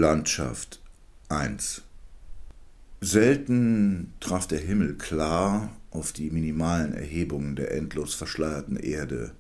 Landschaft 1. Selten traf der Himmel klar auf die minimalen Erhebungen der endlos verschleierten Erde.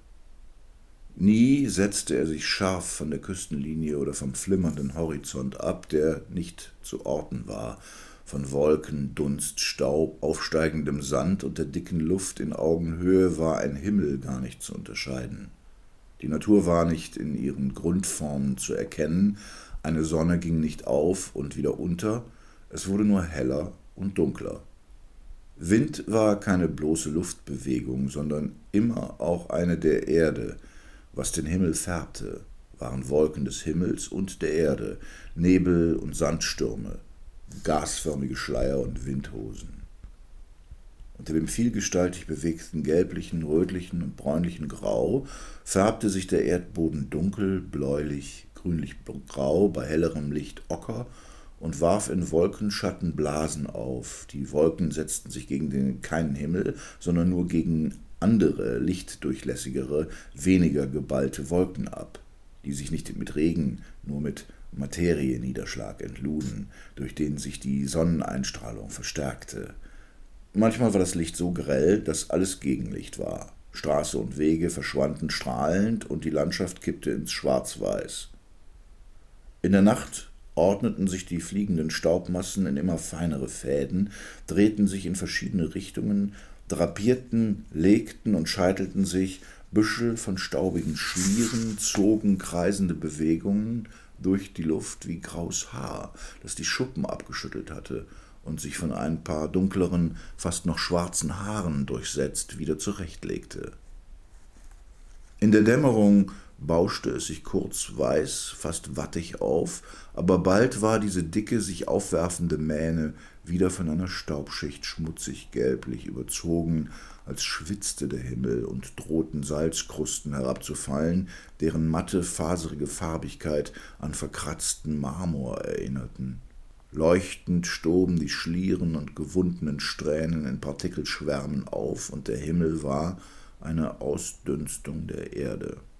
Nie setzte er sich scharf von der Küstenlinie oder vom flimmernden Horizont ab, der nicht zu orten war, von Wolken, Dunst, Staub, aufsteigendem Sand und der dicken Luft in Augenhöhe war ein Himmel gar nicht zu unterscheiden. Die Natur war nicht in ihren Grundformen zu erkennen, eine Sonne ging nicht auf und wieder unter, es wurde nur heller und dunkler. Wind war keine bloße Luftbewegung, sondern immer auch eine der Erde. Was den Himmel färbte, waren Wolken des Himmels und der Erde, Nebel und Sandstürme, gasförmige Schleier und Windhosen. Unter dem vielgestaltig bewegten gelblichen, rötlichen und bräunlichen Grau färbte sich der Erdboden dunkel, bläulich, grünlich-grau, bei hellerem Licht ocker und warf in Wolkenschatten Blasen auf. Die Wolken setzten sich gegen keinen Himmel, sondern nur gegen andere, lichtdurchlässigere, weniger geballte Wolken ab, die sich nicht mit Regen, nur mit Materieniederschlag entluden, durch den sich die Sonneneinstrahlung verstärkte. Manchmal war das Licht so grell, dass alles Gegenlicht war. Straße und Wege verschwanden strahlend und die Landschaft kippte ins Schwarz-Weiß. In der Nacht ordneten sich die fliegenden Staubmassen in immer feinere Fäden, drehten sich in verschiedene Richtungen, drapierten, legten und scheitelten sich, Büschel von staubigen Schlieren zogen kreisende Bewegungen durch die Luft wie graues Haar, das die Schuppen abgeschüttelt hatte und sich von ein paar dunkleren, fast noch schwarzen Haaren durchsetzt wieder zurechtlegte. In der Dämmerung bauschte es sich kurz weiß, fast wattig auf, aber bald war diese dicke, sich aufwerfende Mähne wieder von einer Staubschicht schmutzig-gelblich überzogen, als schwitzte der Himmel und drohten Salzkrusten herabzufallen, deren matte, faserige Farbigkeit an verkratzten Marmor erinnerten. Leuchtend stoben die Schlieren und gewundenen Strähnen in Partikelschwärmen auf, und der Himmel war eine Ausdünstung der Erde.